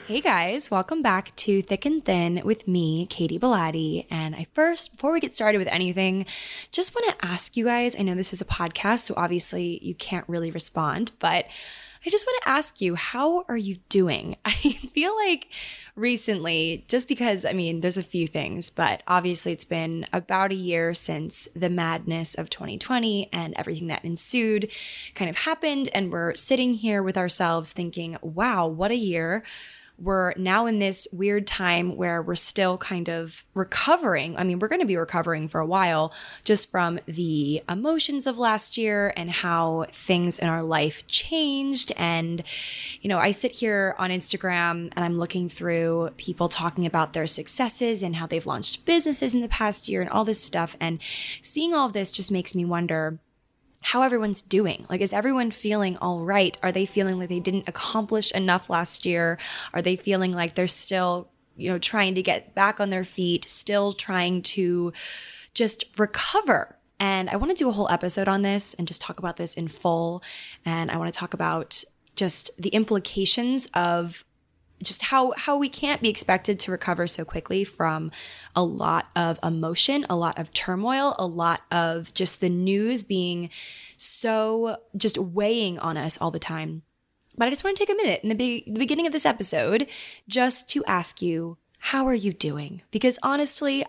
Hey guys, welcome back to Thick and Thin with me, Katie Belatti. And before we get started with anything, just want to ask you guys, I know this is a podcast, so obviously you can't really respond, but I just want to ask you, how are you doing? I feel like recently, just because, there's a few things, but obviously it's been about a year since the madness of 2020 and everything that ensued kind of happened. And we're sitting here with ourselves thinking, wow, what a year. We're now in this weird time where we're still kind of recovering. We're going to be recovering for a while just from the emotions of last year and how things in our life changed. And, I sit here on Instagram and I'm looking through people talking about their successes and how they've launched businesses in the past year and all this stuff. And seeing all of this just makes me wonder how everyone's doing. Like, is everyone feeling all right? Are they feeling like they didn't accomplish enough last year? Are they feeling like they're still, trying to get back on their feet, still trying to just recover? And I want to do a whole episode on this and just talk about this in full. And I want to talk about just the implications of just how we can't be expected to recover so quickly from a lot of emotion, a lot of turmoil, a lot of just the news being so just weighing on us all the time. But I just want to take a minute in the beginning of this episode just to ask you, how are you doing? Because honestly,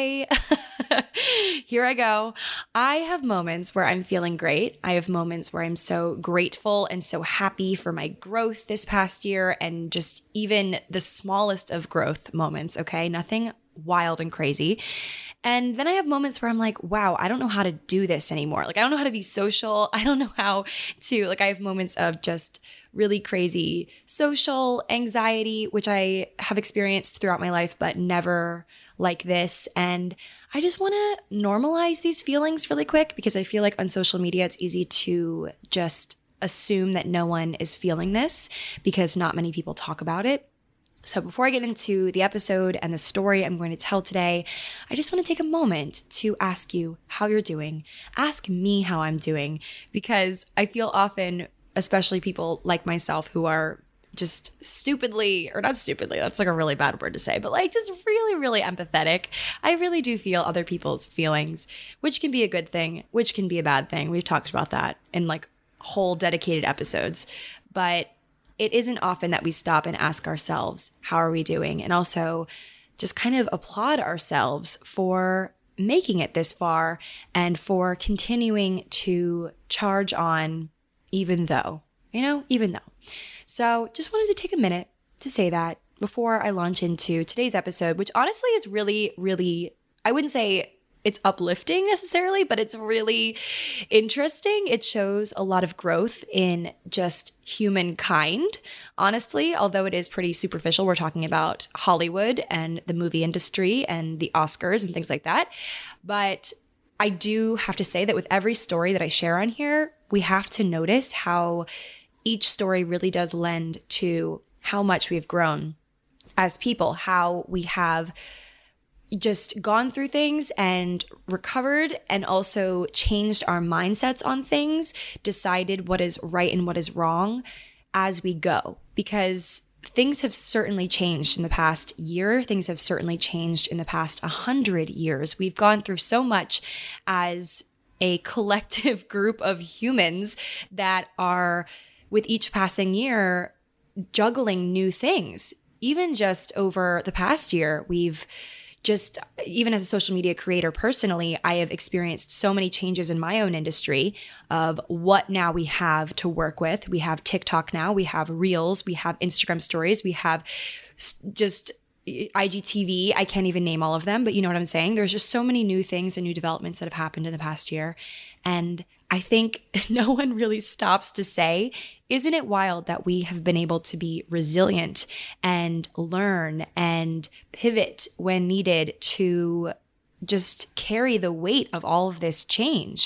here I go. I have moments where I'm feeling great. I have moments where I'm so grateful and so happy for my growth this past year and just even the smallest of growth moments, okay? Nothing wild and crazy. And then I have moments where I'm like, wow, I don't know how to do this anymore. Like, I don't know how to be social. I don't know how to, I have moments of just really crazy social anxiety, which I have experienced throughout my life, but never like this. And I just want to normalize these feelings really quick because I feel like on social media, it's easy to just assume that no one is feeling this because not many people talk about it. So before I get into the episode and the story I'm going to tell today, I just want to take a moment to ask you how you're doing. Ask me how I'm doing, because I feel often, especially people like myself who are just stupidly, or not stupidly, that's like a really bad word to say, but just really, really empathetic. I really do feel other people's feelings, which can be a good thing, which can be a bad thing. We've talked about that in whole dedicated episodes, but it isn't often that we stop and ask ourselves, how are we doing? And also just kind of applaud ourselves for making it this far and for continuing to charge on, even though. So just wanted to take a minute to say that before I launch into today's episode, which honestly is really, really, I wouldn't say it's uplifting necessarily, but it's really interesting. It shows a lot of growth in just humankind, honestly, although it is pretty superficial. We're talking about Hollywood and the movie industry and the Oscars and things like that. But I do have to say that with every story that I share on here, we have to notice how each story really does lend to how much we've grown as people, how we have just gone through things and recovered and also changed our mindsets on things, decided what is right and what is wrong as we go. Because things have certainly changed in the past year. Things have certainly changed in the past 100 years. We've gone through so much as a collective group of humans that are, with each passing year, juggling new things. Even just over the past year, even as a social media creator personally, I have experienced so many changes in my own industry of what now we have to work with. We have TikTok now, we have Reels, we have Instagram stories, we have just IGTV. I can't even name all of them, but you know what I'm saying? There's just so many new things and new developments that have happened in the past year. And I think no one really stops to say, isn't it wild that we have been able to be resilient and learn and pivot when needed to just carry the weight of all of this change?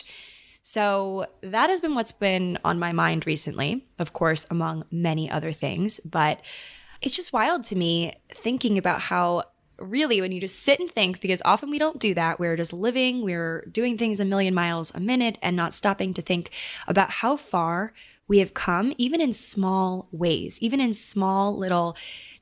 So that has been what's been on my mind recently, of course, among many other things. But it's just wild to me thinking about how really, when you just sit and think, because often we don't do that, we're just living, we're doing things a million miles a minute and not stopping to think about how far we have come, even in small ways, even in small little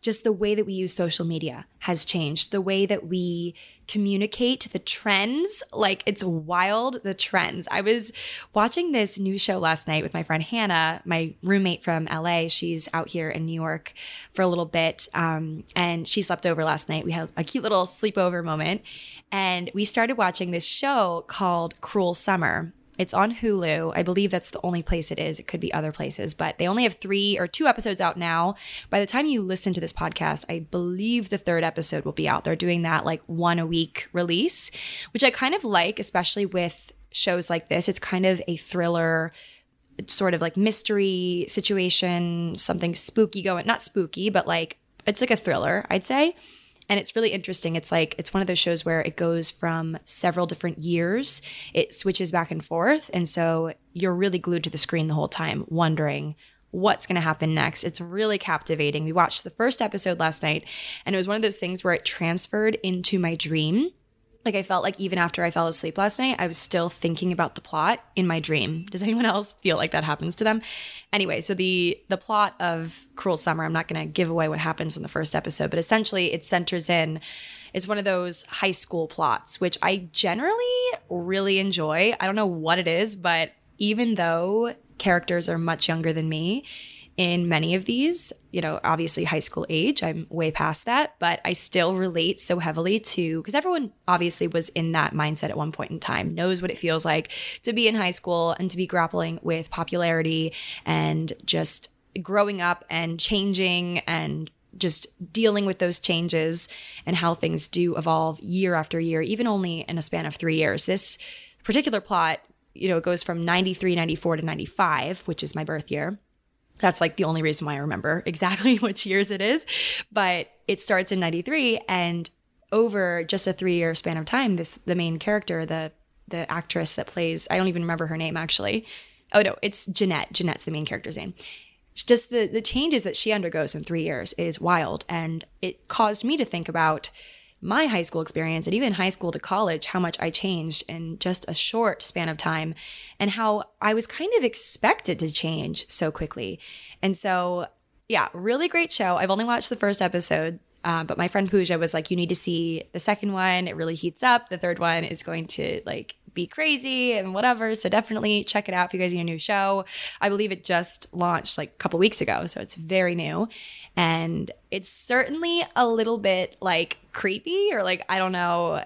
just the way that we use social media has changed. The way that we communicate, the trends, like it's wild, the trends. I was watching this new show last night with my friend Hannah, my roommate from LA. She's out here in New York for a little bit, and she slept over last night. We had a cute little sleepover moment, and we started watching this show called Cruel Summer. It's on Hulu. I believe that's the only place it is. It could be other places, but they only have 3 or 2 episodes out now. By the time you listen to this podcast, I believe the 3rd episode will be out. They're doing that like 1 a week release, which I kind of like, especially with shows like this. It's kind of a thriller, sort of like mystery situation, something spooky going, not spooky, but like it's like a thriller, I'd say. And it's really interesting. It's one of those shows where it goes from several different years. It switches back and forth. And so you're really glued to the screen the whole time, wondering what's going to happen next. It's really captivating. We watched the first episode last night, and it was one of those things where it transferred into my dream. Like I felt like even after I fell asleep last night, I was still thinking about the plot in my dream. Does anyone else feel like that happens to them? Anyway, so the plot of Cruel Summer, I'm not going to give away what happens in the first episode, but essentially it centers in, it's one of those high school plots, which I generally really enjoy. I don't know what it is, but even though characters are much younger than me, in many of these, obviously high school age, I'm way past that, but I still relate so heavily to, because everyone obviously was in that mindset at one point in time, knows what it feels like to be in high school and to be grappling with popularity and just growing up and changing and just dealing with those changes and how things do evolve year after year, even only in a span of 3 years. This particular plot, it goes from 93, 94 to 95, which is my birth year. That's like the only reason why I remember exactly which years it is. But it starts in 93, and over just a 3-year span of time, the main character, the actress that plays, I don't even remember her name actually. Oh no, it's Jeanette. Jeanette's the main character's name. Just the changes that she undergoes in 3 years is wild. And it caused me to think about my high school experience, and even high school to college, how much I changed in just a short span of time and how I was kind of expected to change so quickly. And so, yeah, really great show. I've only watched the first episode, but my friend Pooja was like, you need to see the second one. It really heats up. The third one is going to like be crazy and whatever. So definitely check it out if you guys need a new show. I believe it just launched like a couple weeks ago, so it's very new. And it's certainly a little bit like creepy or like, I don't know,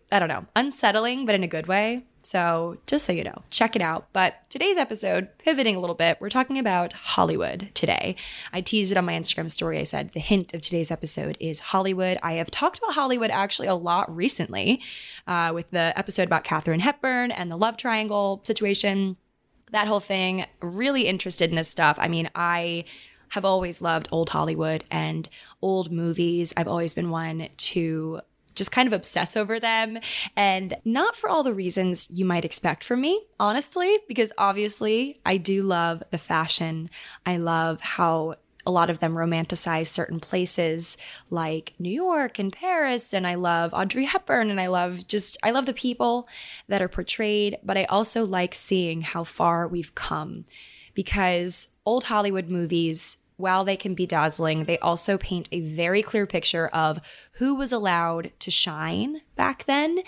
unsettling, but in a good way. So just so you know, check it out. But today's episode, pivoting a little bit, we're talking about Hollywood today. I teased it on my Instagram story. I said the hint of today's episode is Hollywood. I have talked about Hollywood actually a lot recently with the episode about Katharine Hepburn and the love triangle situation, that whole thing. Really interested in this stuff. I mean, I have always loved old Hollywood and old movies. I've always been one to just kind of obsess over them, and not for all the reasons you might expect from me, honestly, because obviously I do love the fashion. I love how a lot of them romanticize certain places like New York and Paris, and I love Audrey Hepburn, and I love the people that are portrayed, but I also like seeing how far we've come, because old Hollywood movies, while they can be dazzling, they also paint a very clear picture of who was allowed to shine back then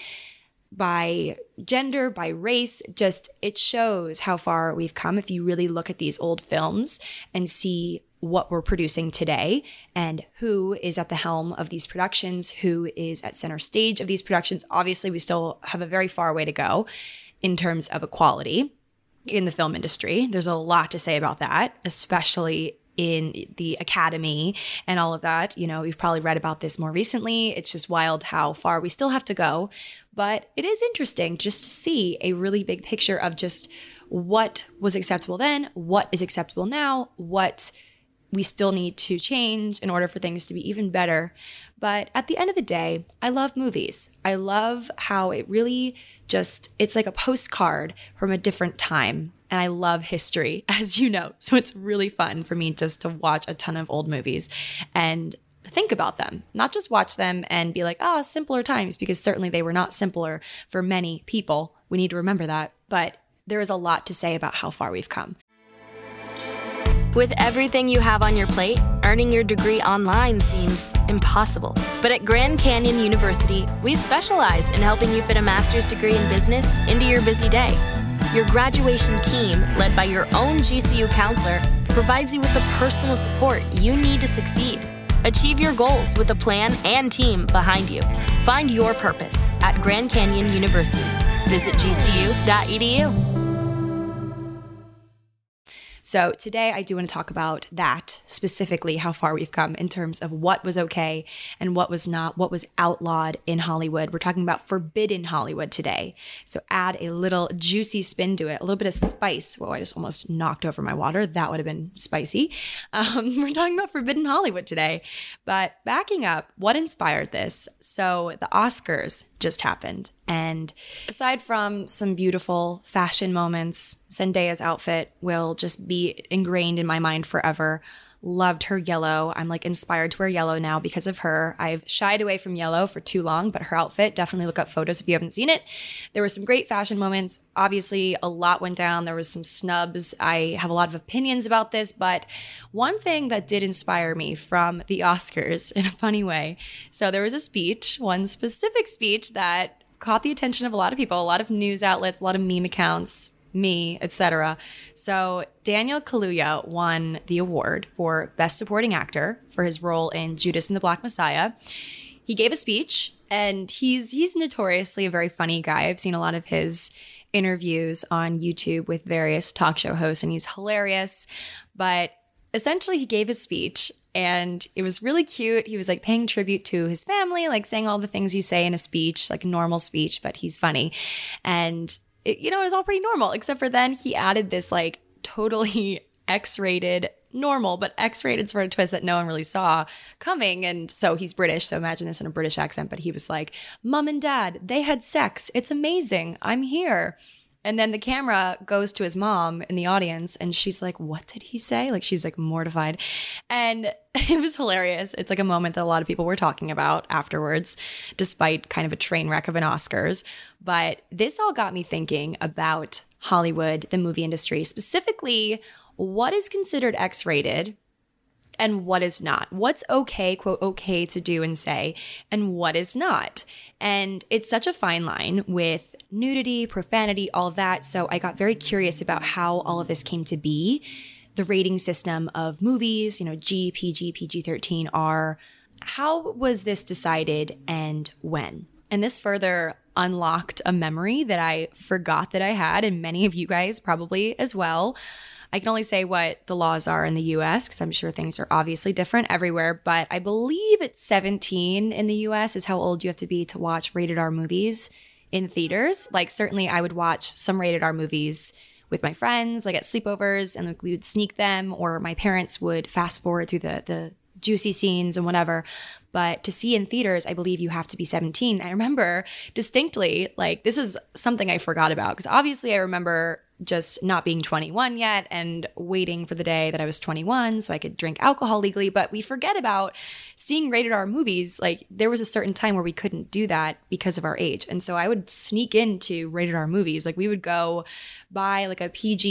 by gender, by race. Just, it shows how far we've come if you really look at these old films and see what we're producing today and who is at the helm of these productions, who is at center stage of these productions. Obviously, we still have a very far way to go in terms of equality in the film industry. There's a lot to say about that, especially in the academy and all of that. You've probably read about this more recently. It's just wild how far we still have to go. But it is interesting just to see a really big picture of just what was acceptable then, what is acceptable now, what we still need to change in order for things to be even better. But at the end of the day, I love movies. I love how it really it's like a postcard from a different time. And I love history, as you know. So it's really fun for me just to watch a ton of old movies and think about them, not just watch them and be like, simpler times, because certainly they were not simpler for many people. We need to remember that. But there is a lot to say about how far we've come. With everything you have on your plate, earning your degree online seems impossible. But at Grand Canyon University, we specialize in helping you fit a master's degree in business into your busy day. Your graduation team, led by your own GCU counselor, provides you with the personal support you need to succeed. Achieve your goals with a plan and team behind you. Find your purpose at Grand Canyon University. Visit gcu.edu. So today I do want to talk about that, specifically how far we've come in terms of what was okay and what was not, what was outlawed in Hollywood. We're talking about forbidden Hollywood today. So add a little juicy spin to it, a little bit of spice. Whoa, I just almost knocked over my water. That would have been spicy. We're talking about forbidden Hollywood today. But backing up, what inspired this? So the Oscars just happened. And aside from some beautiful fashion moments, Zendaya's outfit will just be ingrained in my mind forever. Loved her yellow. I'm like inspired to wear yellow now because of her. I've shied away from yellow for too long, but her outfit, definitely look up photos if you haven't seen it. There were some great fashion moments. Obviously, a lot went down. There was some snubs. I have a lot of opinions about this, but one thing that did inspire me from the Oscars in a funny way. So there was a speech, one specific speech that caught the attention of a lot of people, a lot of news outlets, a lot of meme accounts, me, etc. So Daniel Kaluuya won the award for Best Supporting Actor for his role in Judas and the Black Messiah. He gave a speech, and he's notoriously a very funny guy. I've seen a lot of his interviews on YouTube with various talk show hosts, and he's hilarious. But essentially, he gave his speech, and it was really cute. He was like paying tribute to his family, like saying all the things you say in a speech, like a normal speech, but he's funny. And it was all pretty normal, except for then he added this like totally X-rated, normal, but X-rated sort of twist that no one really saw coming. And so he's British, so imagine this in a British accent, but he was like, "Mom and Dad, they had sex. It's amazing. I'm here." And then the camera goes to his mom in the audience, and she's like, "What did he say?" Like, she's like mortified. And it was hilarious. It's like a moment that a lot of people were talking about afterwards, despite kind of a train wreck of an Oscars. But this all got me thinking about Hollywood, the movie industry, specifically what is considered X-rated and what is not. What's okay, quote, okay to do and say, and what is not. And it's such a fine line with nudity, profanity, all of that. So I got very curious about how all of this came to be. The rating system of movies, G, PG, PG-13, R. How was this decided and when? And this further unlocked a memory that I forgot that I had, and many of you guys probably as well. I can only say what the laws are in the US because I'm sure things are obviously different everywhere, but I believe it's 17 in the US is how old you have to be to watch rated R movies in theaters. Like, certainly I would watch some rated R movies with my friends, like at sleepovers, and we would sneak them, or my parents would fast forward through the juicy scenes and whatever. But to see in theaters, I believe you have to be 17. I remember distinctly, like, this is something I forgot about because obviously I remember just not being 21 yet and waiting for the day that I was 21 so I could drink alcohol legally. But we forget about seeing rated R movies. Like, there was a certain time where we couldn't do that because of our age. And so I would sneak into rated R movies. Like, we would go buy like a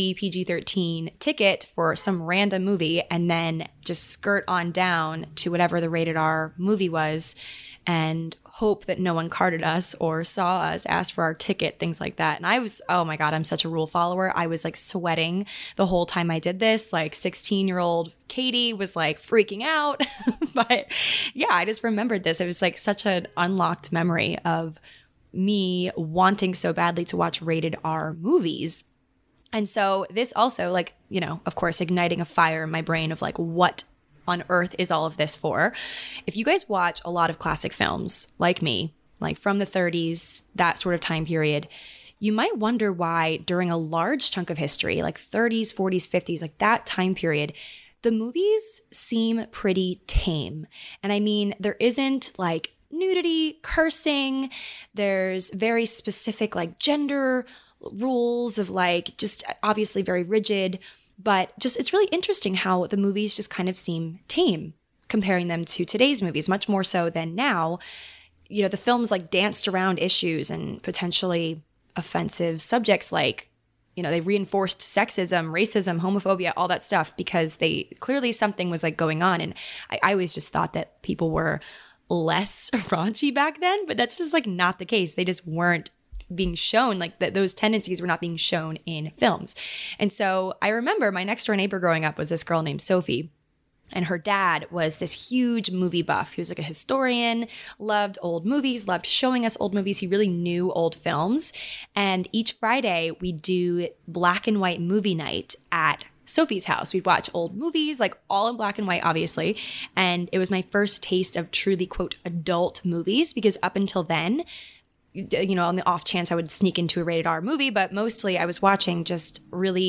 PG-13 ticket for some random movie and then just skirt on down to whatever the rated R movie was and hope that no one carded us or saw us, asked for our ticket, things like that. And I was, oh my God, I'm such a rule follower. I was like sweating the whole time I did this. Like 16-year-old Katie was like freaking out. But yeah, I just remembered this. It was like such an unlocked memory of me wanting so badly to watch rated R movies. And so this also, like, of course, igniting a fire in my brain of like, what on earth is all of this for? If you guys watch a lot of classic films like me, like from the 30s, that sort of time period, you might wonder why during a large chunk of history, like 30s, 40s, 50s, like that time period, the movies seem pretty tame. And I mean, there isn't like nudity, cursing, there's very specific like gender rules of like just obviously very rigid. But just it's really interesting how the movies just kind of seem tame, comparing them to today's movies, much more so than now. The films like danced around issues and potentially offensive subjects like they reinforced sexism, racism, homophobia, all that stuff, because clearly something was like going on. And I always just thought that people were less raunchy back then, but that's just like not the case. They just weren't being shown, like those tendencies were not being shown in films. And so I remember my next door neighbor growing up was this girl named Sophie. And her dad was this huge movie buff. He was like a historian, loved old movies, loved showing us old movies. He really knew old films. And each Friday we'd do black and white movie night at Sophie's house. We'd watch old movies, like all in black and white, obviously. And it was my first taste of truly, quote, adult movies, because up until then, on the off chance I would sneak into a rated R movie, but mostly I was watching just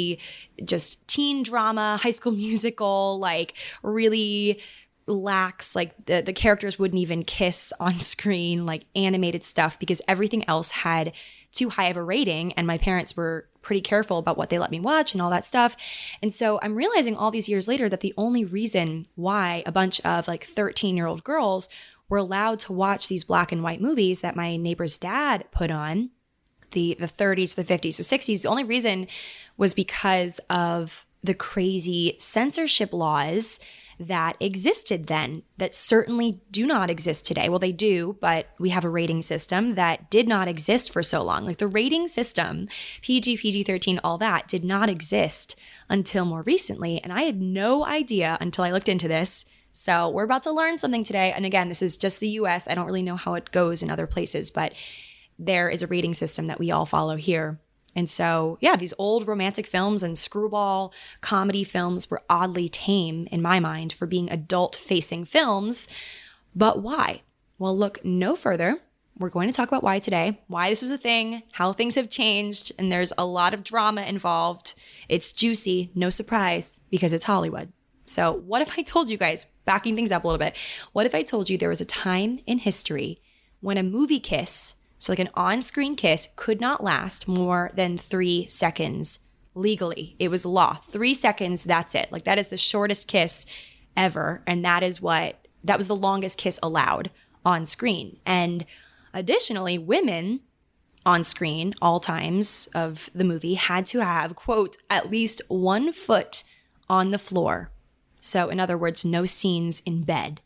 teen drama, High School Musical, like really lax, like the characters wouldn't even kiss on screen, like animated stuff, because everything else had too high of a rating, and my parents were pretty careful about what they let me watch and all that stuff. And so I'm realizing all these years later that the only reason why a bunch of like 13-year-old girls were allowed to watch these black and white movies that my neighbor's dad put on, the 30s, the 50s, the 60s, the only reason was because of the crazy censorship laws that existed then, that certainly do not exist today. Well, they do, but we have a rating system that did not exist for so long. Like the rating system, PG, PG-13, all that did not exist until more recently. And I had no idea until I looked into this. So we're about to learn something today. And again, this is just the US. I don't really know how it goes in other places, but there is a rating system that we all follow here. And so, yeah, these old romantic films and screwball comedy films were oddly tame in my mind for being adult-facing films. But why? Well, look no further. We're going to talk about why today, why this was a thing, how things have changed, and there's a lot of drama involved. It's juicy, no surprise, because it's Hollywood. So what if I told you guys, backing things up a little bit, what if I told you there was a time in history when a movie kiss, so like an on-screen kiss, could not last more than 3 seconds legally? It was law. 3 seconds, that's it. Like that is the shortest kiss ever. And that was the longest kiss allowed on screen. And additionally, women on screen, all times of the movie, had to have, quote, at least 1 foot on the floor. So in other words, no scenes in bed.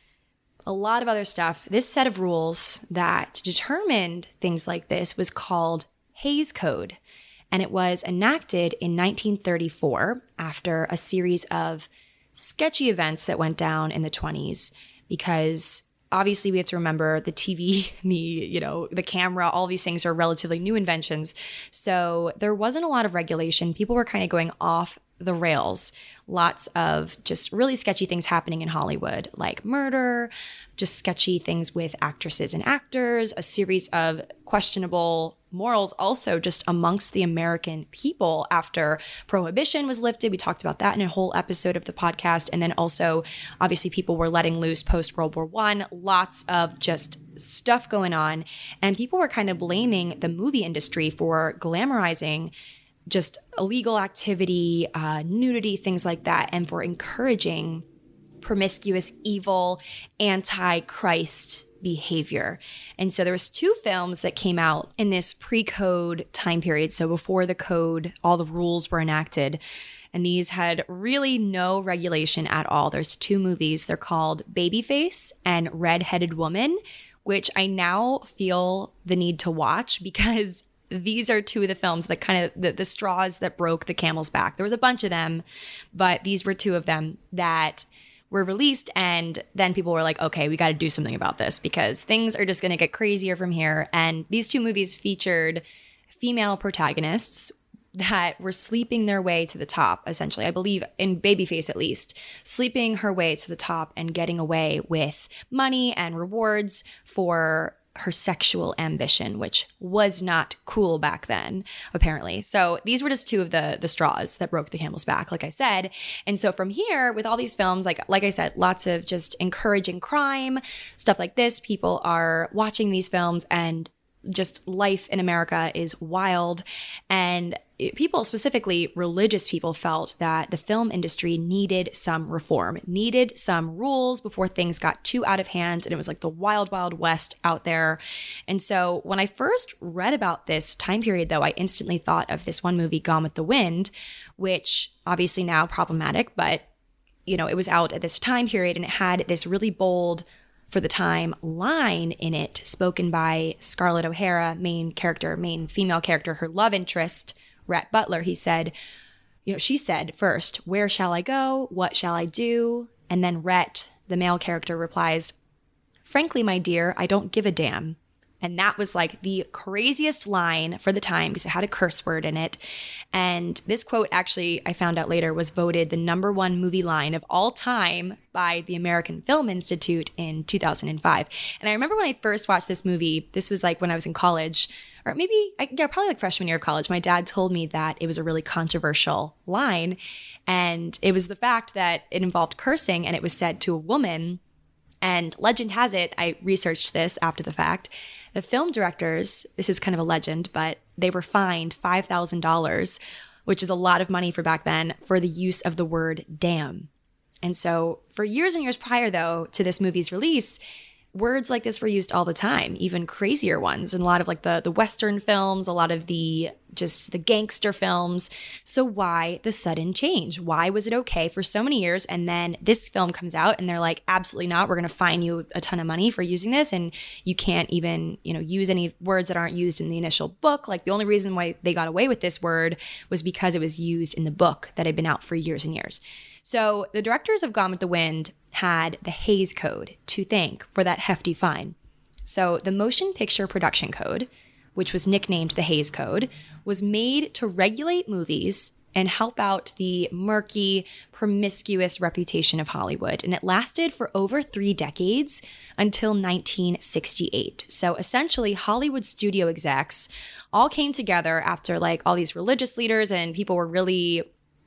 A lot of other stuff. This set of rules that determined things like this was called Hays Code. And it was enacted in 1934 after a series of sketchy events that went down in the 20s, because obviously we have to remember the TV, the camera, all these things are relatively new inventions. So there wasn't a lot of regulation. People were kind of going off the rails. Lots of just really sketchy things happening in Hollywood, like murder, just sketchy things with actresses and actors, a series of questionable morals also just amongst the American people after Prohibition was lifted. We talked about that in a whole episode of the podcast. And then also, obviously, people were letting loose post-World War I, lots of just stuff going on. And people were kind of blaming the movie industry for glamorizing just illegal activity, nudity, things like that, and for encouraging promiscuous, evil, anti-Christ behavior. And so there was 2 films that came out in this pre-code time period. So before the code, all the rules were enacted. And these had really no regulation at all. There's 2 movies. They're called Babyface and Red-Headed Woman, which I now feel the need to watch because these are 2 of the films that kind of the straws that broke the camel's back. There was a bunch of them, but these were 2 of them that were released. And then people were like, okay, we got to do something about this because things are just going to get crazier from here. And these 2 movies featured female protagonists that were sleeping their way to the top, essentially. I believe in Babyface, at least, sleeping her way to the top and getting away with money and rewards for her sexual ambition, which was not cool back then, apparently. So these were just 2 of the straws that broke the camel's back, like I said. And so from here, with all these films, like I said, lots of just encouraging crime, stuff like this. People are watching these films and just life in America is wild. And people, specifically religious people, felt that the film industry needed some reform, needed some rules before things got too out of hand. And it was like the wild, wild west out there. And so when I first read about this time period, though, I instantly thought of this one movie, Gone with the Wind, which obviously now problematic, but it was out at this time period, and it had this really bold, for the time, line in it spoken by Scarlett O'Hara, main female character, her love interest, Rhett Butler. She said first, "Where shall I go? What shall I do?" And then Rhett, the male character, replies, "Frankly, my dear, I don't give a damn." And that was like the craziest line for the time because it had a curse word in it. And this quote, actually, I found out later, was voted the #1 movie line of all time by the American Film Institute in 2005. And I remember when I first watched this movie, this was like when I was in college, or probably like freshman year of college. My dad told me that it was a really controversial line. And it was the fact that it involved cursing, and it was said to a woman. And legend has it, I researched this after the fact, the film directors, this is kind of a legend, but they were fined $5,000, which is a lot of money for back then, for the use of the word damn. And so for years and years prior, though, to this movie's release, words like this were used all the time, even crazier ones, in a lot of like the Western films, a lot of the gangster films. So why the sudden change? Why was it okay for so many years? And then this film comes out and they're like, absolutely not. We're going to fine you a ton of money for using this. And you can't even, use any words that aren't used in the initial book. Like the only reason why they got away with this word was because it was used in the book that had been out for years and years. So the directors of Gone with the Wind had the Hays Code to thank for that hefty fine. So the Motion Picture Production Code, which was nicknamed the Hays Code, was made to regulate movies and help out the murky, promiscuous reputation of Hollywood. And it lasted for over 3 decades until 1968. So essentially, Hollywood studio execs all came together after like all these religious leaders and people were really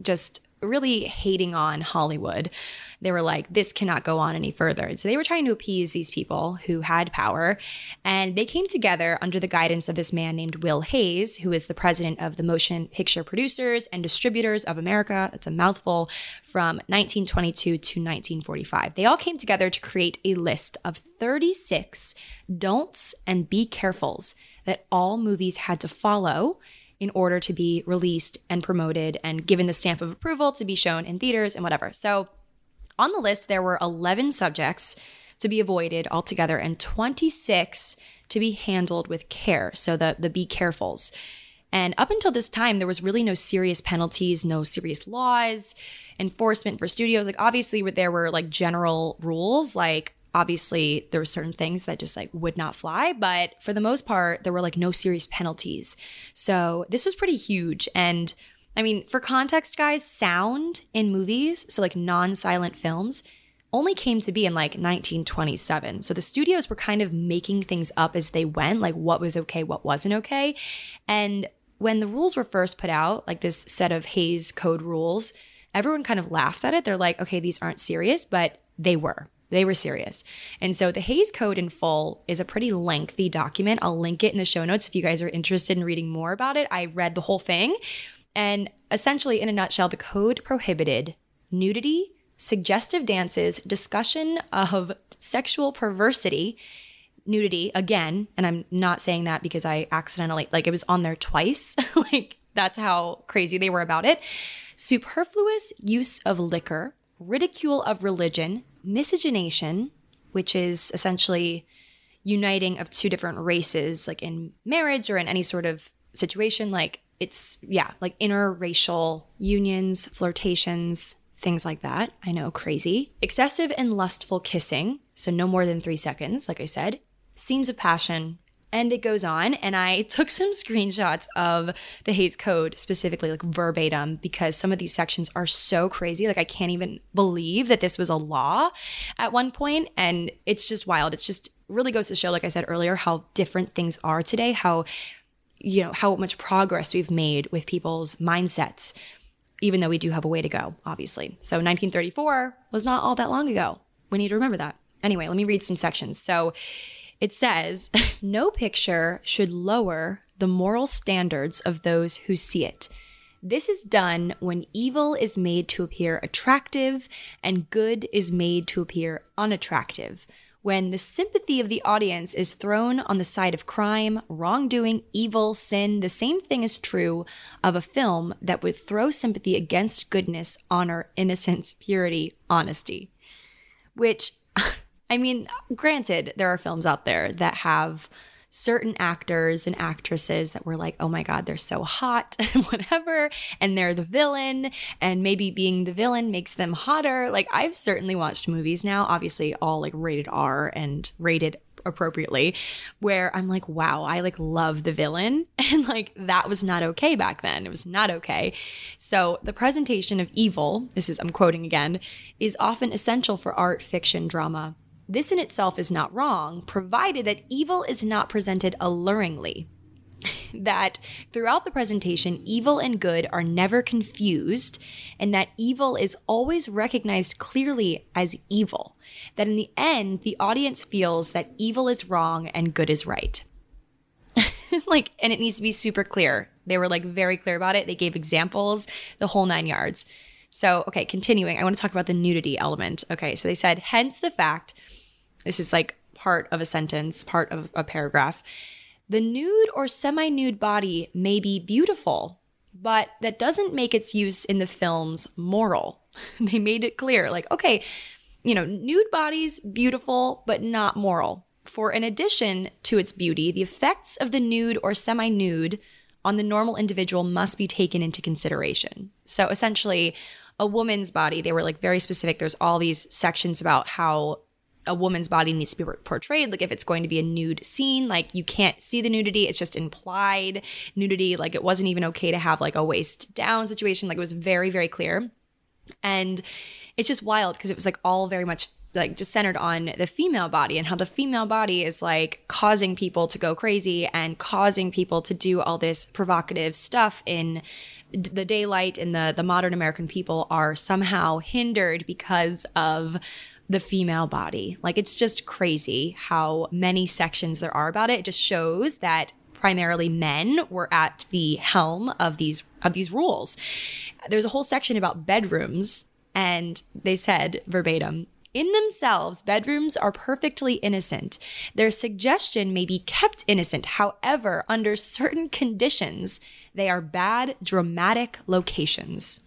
hating on Hollywood. They were like, this cannot go on any further. So they were trying to appease these people who had power. And they came together under the guidance of this man named Will Hays, who is the president of the Motion Picture Producers and Distributors of America. That's a mouthful. From 1922 to 1945. They all came together to create a list of 36 don'ts and be carefuls that all movies had to follow in order to be released and promoted and given the stamp of approval to be shown in theaters and whatever. So on the list, there were 11 subjects to be avoided altogether and 26 to be handled with care. So the be carefuls. And up until this time, there was really no serious penalties, no serious laws, enforcement for studios. Like obviously there were like general rules, like obviously there were certain things that just like would not fly, but for the most part, there were like no serious penalties. So this was pretty huge. And I mean, for context, guys, sound in movies, so like non-silent films, only came to be in like 1927. So the studios were kind of making things up as they went, like what was okay, what wasn't okay. And when the rules were first put out, like this set of Hays Code rules, everyone kind of laughed at it. They're like, okay, these aren't serious, but they were. They were serious. And so the Hays Code in full is a pretty lengthy document. I'll link it in the show notes if you guys are interested in reading more about it. I read the whole thing. And essentially, in a nutshell, the code prohibited nudity, suggestive dances, discussion of sexual perversity, nudity, again, and I'm not saying that because I accidentally, like it was on there twice. Like that's how crazy they were about it. Superfluous use of liquor, ridicule of religion, miscegenation, which is essentially uniting of two different races, like in marriage or in any sort of situation, like it's, yeah, like interracial unions, flirtations, things like that. I know, crazy. Excessive and lustful kissing, so no more than 3 seconds, like I said. Scenes of passion, and it goes on. And I took some screenshots of the Hays Code, specifically like verbatim, because some of these sections are so crazy. Like I can't even believe that this was a law at one point, and it's just wild. It's just really goes to show, like I said earlier, how different things are today, how much progress we've made with people's mindsets, even though we do have a way to go, obviously. So 1934 was not all that long ago. We need to remember that. Anyway, let me read some sections. So It says, no picture should lower the moral standards of those who see it. This is done when evil is made to appear attractive and good is made to appear unattractive. When the sympathy of the audience is thrown on the side of crime, wrongdoing, evil, sin, the same thing is true of a film that would throw sympathy against goodness, honor, innocence, purity, honesty. Which, I mean, granted, there are films out there that have certain actors and actresses that were like, oh my God, they're so hot and whatever, and they're the villain, and maybe being the villain makes them hotter. Like, I've certainly watched movies now, obviously all like rated R and rated appropriately, where I'm like, wow, I like love the villain. And like, that was not okay back then. It was not okay. So the presentation of evil, I'm quoting again, is often essential for art, fiction, drama. This in itself is not wrong, provided that evil is not presented alluringly. That throughout the presentation, evil and good are never confused, and that evil is always recognized clearly as evil. That in the end, the audience feels that evil is wrong and good is right. And it needs to be super clear. They were like very clear about it. They gave examples, the whole 9 yards. So, okay, continuing, I want to talk about the nudity element. Okay, so they said, hence the fact, this is like part of a sentence, part of a paragraph, the nude or semi-nude body may be beautiful, but that doesn't make its use in the films moral. They made it clear, like, okay, nude bodies, beautiful, but not moral. For in addition to its beauty, the effects of the nude or semi-nude on the normal individual must be taken into consideration. So essentially, a woman's body, they were like very specific. There's all these sections about how a woman's body needs to be portrayed. Like if it's going to be a nude scene, like you can't see the nudity. It's just implied nudity. Like it wasn't even okay to have like a waist down situation. Like it was very, very clear. And it's just wild because it was like all very much like just centered on the female body and how the female body is like causing people to go crazy and causing people to do all this provocative stuff in the daylight, and the modern American people are somehow hindered because of the female body. Like it's just crazy how many sections there are about it. It just shows that primarily men were at the helm of these rules. There's a whole section about bedrooms, and they said verbatim, in themselves, bedrooms are perfectly innocent. Their suggestion may be kept innocent. However, under certain conditions, they are bad, dramatic locations.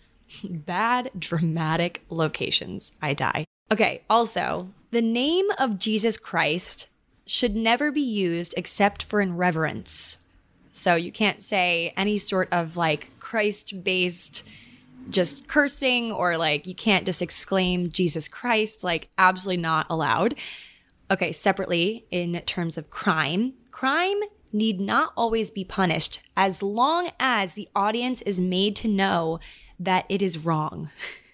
Bad, dramatic locations. I die. Okay, also, the name of Jesus Christ should never be used except for in reverence. So you can't say any sort of like Christ-based just cursing, or like you can't just exclaim Jesus Christ, like absolutely not allowed. Okay, separately, in terms of crime need not always be punished as long as the audience is made to know that it is wrong.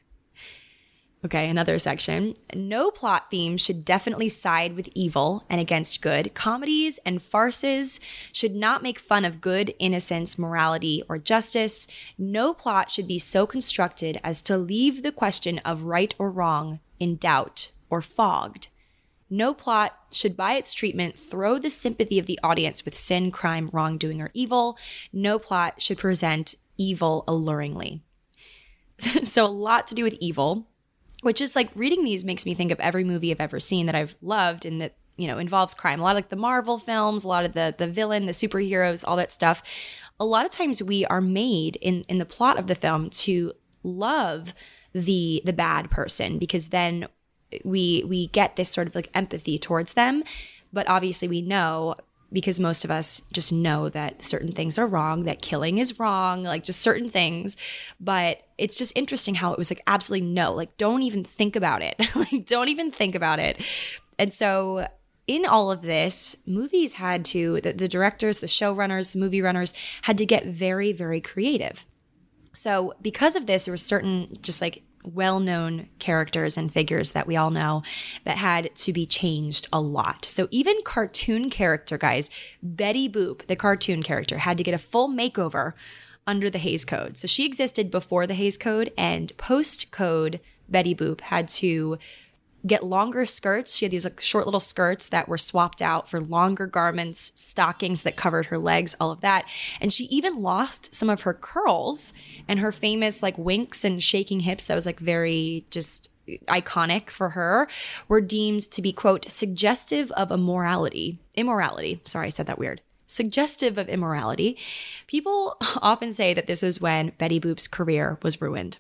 Okay, another section. No plot theme should definitely side with evil and against good. Comedies and farces should not make fun of good, innocence, morality, or justice. No plot should be so constructed as to leave the question of right or wrong in doubt or fogged. No plot should by its treatment throw the sympathy of the audience with sin, crime, wrongdoing, or evil. No plot should present evil alluringly. So a lot to do with evil, which is like reading these makes me think of every movie I've ever seen that I've loved and that, involves crime. A lot of like the Marvel films, a lot of the villain, the superheroes, all that stuff. A lot of times we are made in the plot of the film to love the bad person, because then we get this sort of like empathy towards them. But obviously we know, because most of us just know that certain things are wrong, that killing is wrong, like just certain things. But it's just interesting how it was like, absolutely no, like don't even think about it. Like don't even think about it. And so in all of this, movies had to, the directors, the showrunners, the movie runners had to get very, very creative. So because of this, there were certain just like well-known characters and figures that we all know that had to be changed a lot. So even cartoon character, guys, Betty Boop, the cartoon character, had to get a full makeover under the Hays Code. So she existed before the Hays Code, and post-code Betty Boop had to get longer skirts. She had these like short little skirts that were swapped out for longer garments, stockings that covered her legs, all of that. And she even lost some of her curls, and her famous like winks and shaking hips that was like very just iconic for her were deemed to be, quote, suggestive of immorality. Sorry, I said that weird. Suggestive of immorality. People often say that this was when Betty Boop's career was ruined.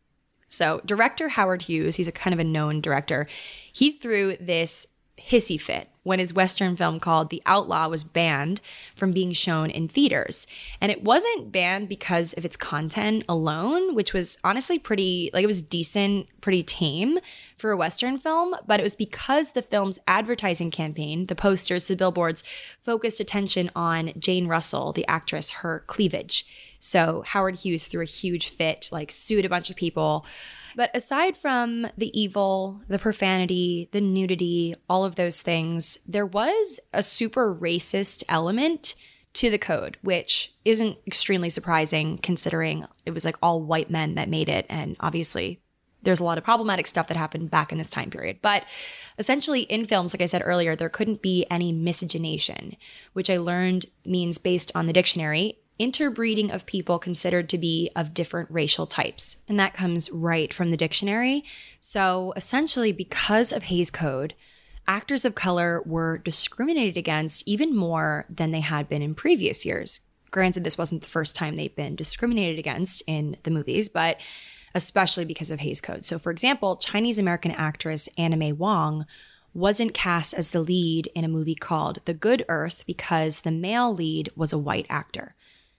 So director Howard Hughes, he's a kind of a known director, he threw this hissy fit when his Western film called The Outlaw was banned from being shown in theaters. And it wasn't banned because of its content alone, which was honestly pretty, like it was decent, pretty tame for a Western film, but it was because the film's advertising campaign, the posters, the billboards, focused attention on Jane Russell, the actress, her cleavage. So Howard Hughes threw a huge fit, like sued a bunch of people. But aside from the evil, the profanity, the nudity, all of those things, there was a super racist element to the code, which isn't extremely surprising considering it was like all white men that made it. And obviously there's a lot of problematic stuff that happened back in this time period. But essentially in films, like I said earlier, there couldn't be any miscegenation, which I learned means, based on the dictionary, interbreeding of people considered to be of different racial types. And that comes right from the dictionary. So essentially, because of Hays Code, actors of color were discriminated against even more than they had been in previous years. Granted, this wasn't the first time they'd been discriminated against in the movies, but especially because of Hays Code. So for example, Chinese American actress Anna May Wong wasn't cast as the lead in a movie called The Good Earth because the male lead was a white actor.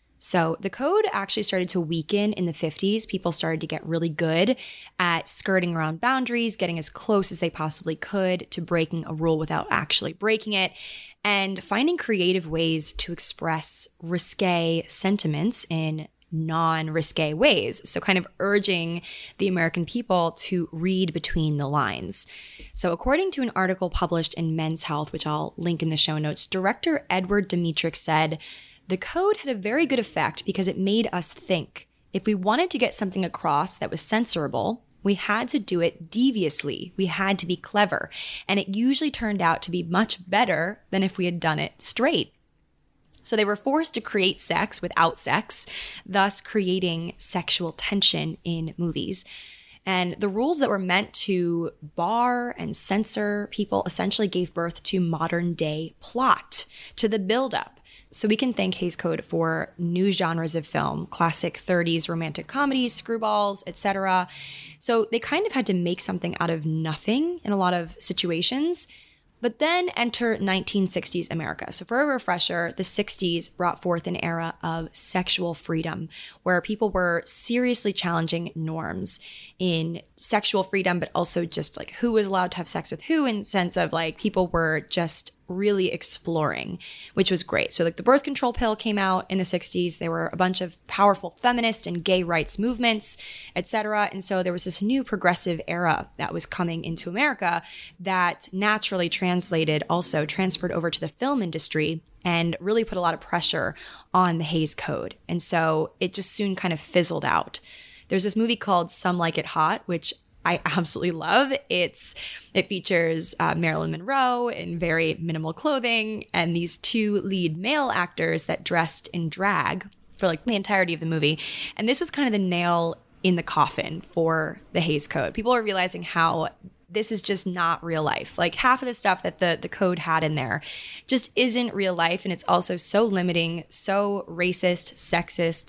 So the code actually started to weaken in the 50s. People started to get really good at skirting around boundaries, getting as close as they possibly could to breaking a rule without actually breaking it, and finding creative ways to express risque sentiments in non-risque ways. So kind of urging the American people to read between the lines. So according to an article published in Men's Health, which I'll link in the show notes, director Edward Dmytryk said, "The code had a very good effect because it made us think. If we wanted to get something across that was censorable, we had to do it deviously. We had to be clever. And it usually turned out to be much better than if we had done it straight." So they were forced to create sex without sex, thus creating sexual tension in movies. And the rules that were meant to bar and censor people essentially gave birth to modern day plot, to the buildup. So we can thank Hays Code for new genres of film, classic 30s romantic comedies, screwballs, etc. So they kind of had to make something out of nothing in a lot of situations. But then enter 1960s America. So for a refresher, the 60s brought forth an era of sexual freedom where people were seriously challenging norms in sexual freedom, but also just like who was allowed to have sex with who, in the sense of like people were just really exploring, which was great. So like the birth control pill came out in the 60s. There were a bunch of powerful feminist and gay rights movements, etc. And so there was this new progressive era that was coming into America that naturally transferred over to the film industry and really put a lot of pressure on the Hays Code. And so it just soon kind of fizzled out. There's this movie called Some Like It Hot, which I absolutely love. It features Marilyn Monroe in very minimal clothing and these two lead male actors that dressed in drag for like the entirety of the movie. And this was kind of the nail in the coffin for the Hays Code. People are realizing how this is just not real life. Like half of the stuff that the code had in there just isn't real life. And it's also so limiting, so racist, sexist,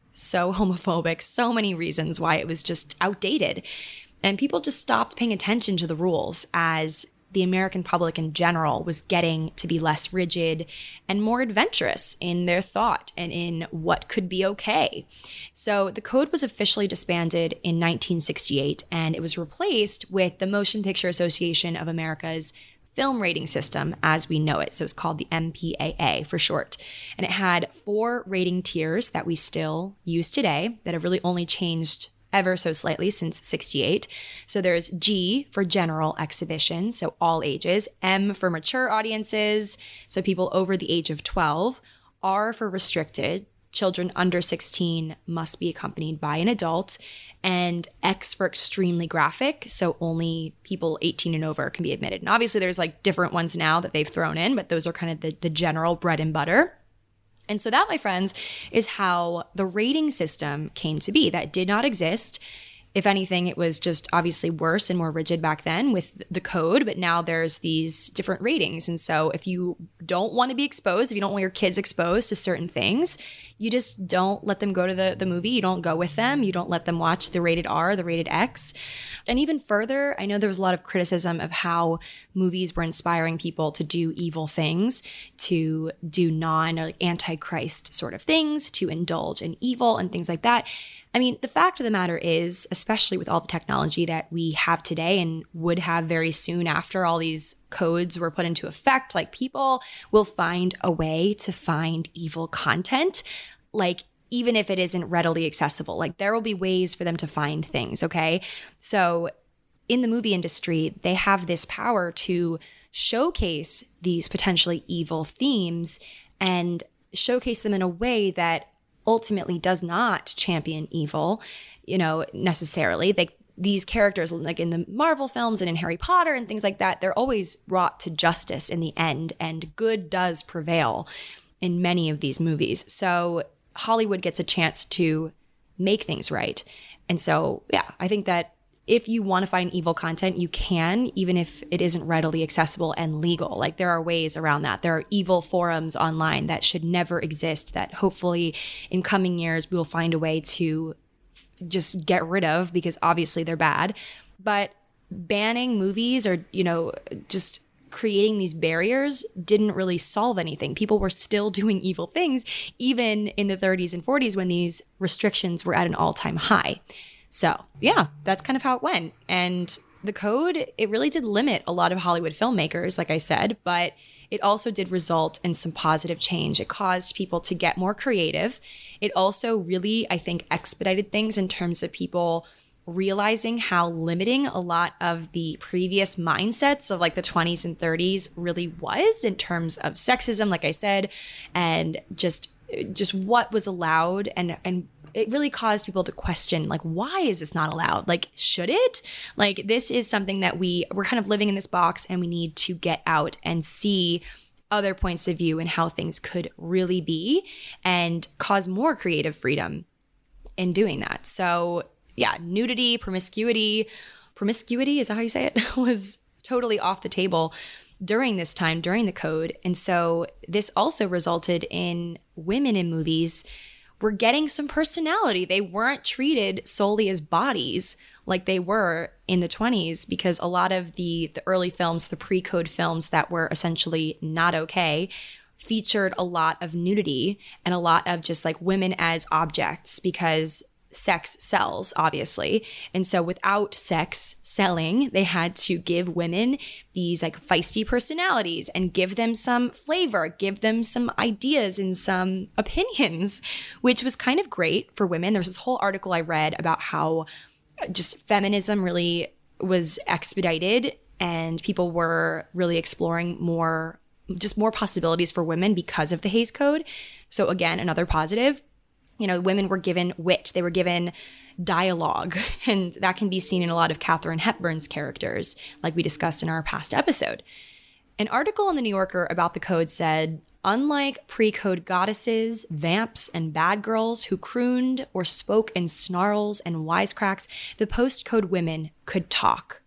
so homophobic, so many reasons why it was just outdated. And people just stopped paying attention to the rules as the American public in general was getting to be less rigid and more adventurous in their thought and in what could be okay. So the code was officially disbanded in 1968, and it was replaced with the Motion Picture Association of America's film rating system as we know it. So it's called the MPAA for short. And it had 4 rating tiers that we still use today that have really only changed ever so slightly since 68. So there's G for general exhibition, so all ages, M for mature audiences, so people over the age of 12, R for restricted, children under 16 must be accompanied by an adult, and X for extremely graphic, so only people 18 and over can be admitted. And obviously there's like different ones now that they've thrown in, but those are kind of the general bread and butter. And so that, my friends, is how the rating system came to be. That did not exist. If anything, it was just obviously worse and more rigid back then with the code, but now there's these different ratings. And so if you don't want to be exposed, if you don't want your kids exposed to certain things, you just don't let them go to the movie. You don't go with them. You don't let them watch the rated R, the rated X. And even further, I know there was a lot of criticism of how movies were inspiring people to do evil things, to do antichrist sort of things, to indulge in evil and things like that. I mean, the fact of the matter is, especially with all the technology that we have today and would have very soon after all these codes were put into effect, like people will find a way to find evil content, like even if it isn't readily accessible. Like there will be ways for them to find things, okay? So in the movie industry, they have this power to showcase these potentially evil themes and showcase them in a way that ultimately does not champion evil, necessarily. These characters, like in the Marvel films and in Harry Potter and things like that, they're always brought to justice in the end, and good does prevail in many of these movies. So Hollywood gets a chance to make things right. And so, yeah, I think that if you want to find evil content, you can, even if it isn't readily accessible and legal. Like there are ways around that. There are evil forums online that should never exist that hopefully in coming years we will find a way to just get rid of, because obviously they're bad. But banning movies or, just creating these barriers didn't really solve anything. People were still doing evil things, even in the 30s and 40s when these restrictions were at an all-time high. So yeah, that's kind of how it went. And the code, it really did limit a lot of Hollywood filmmakers, like I said, but it also did result in some positive change. It caused people to get more creative. It also really, I think, expedited things in terms of people realizing how limiting a lot of the previous mindsets of like the 20s and 30s really was in terms of sexism, like I said, and just what was allowed, and it really caused people to question, like, why is this not allowed? Like, should it? Like, this is something that we're kind of living in this box, and we need to get out and see other points of view and how things could really be and cause more creative freedom in doing that. So yeah, nudity, promiscuity, is that how you say it? Was totally off the table during this time, during the code. And so this also resulted in women in movies were getting some personality. They weren't treated solely as bodies like they were in the 20s, because a lot of the early films, the pre-code films that were essentially not okay, featured a lot of nudity and a lot of just like women as objects, because sex sells, obviously. And so without sex selling, they had to give women these like feisty personalities and give them some flavor, give them some ideas and some opinions, which was kind of great for women. There was this whole article I read about how just feminism really was expedited and people were really exploring more possibilities for women because of the Hays Code. So again, another positive. Women were given wit, they were given dialogue, and that can be seen in a lot of Katharine Hepburn's characters, like we discussed in our past episode. An article in the New Yorker about the code said, unlike pre-code goddesses, vamps, and bad girls who crooned or spoke in snarls and wisecracks, the post-code women could talk.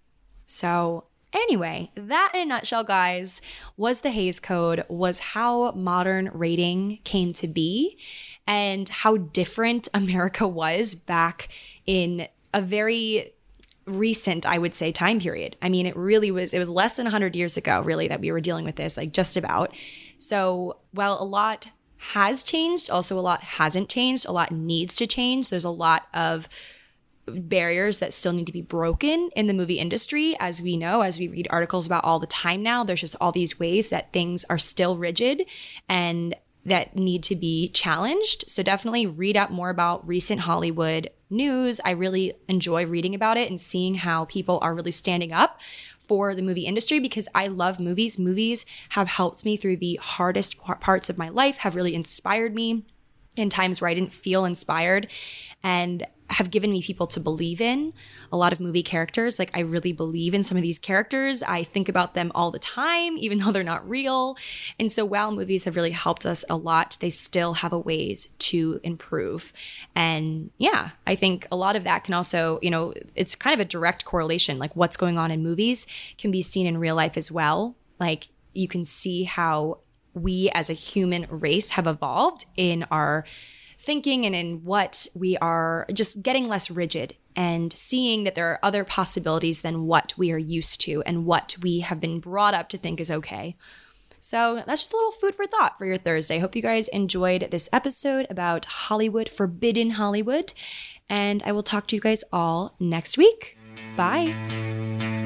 So anyway, that in a nutshell, guys, was the Hays Code, was how modern rating came to be, and how different America was back in a very recent, I would say, time period. I mean, it was less than 100 years ago, really, that we were dealing with this, like just about. So while a lot has changed, also a lot hasn't changed, a lot needs to change. There's a lot of barriers that still need to be broken in the movie industry, as we know, as we read articles about all the time now. There's just all these ways that things are still rigid and that need to be challenged. So definitely read up more about recent Hollywood news. I really enjoy reading about it and seeing how people are really standing up for the movie industry, because I love movies. Movies have helped me through the hardest parts of my life, have really inspired me. in times where I didn't feel inspired, and have given me people to believe in. A lot of movie characters, like I really believe in some of these characters. I think about them all the time, even though they're not real. And so while movies have really helped us a lot, they still have a ways to improve. And yeah, I think a lot of that can also, you know, it's kind of a direct correlation. Like what's going on in movies can be seen in real life as well. Like you can see how we as a human race have evolved in our thinking and in what we are, just getting less rigid and seeing that there are other possibilities than what we are used to and what we have been brought up to think is okay. So that's just a little food for thought for your Thursday. Hope you guys enjoyed this episode about Hollywood, Forbidden Hollywood, and I will talk to you guys all next week. Bye.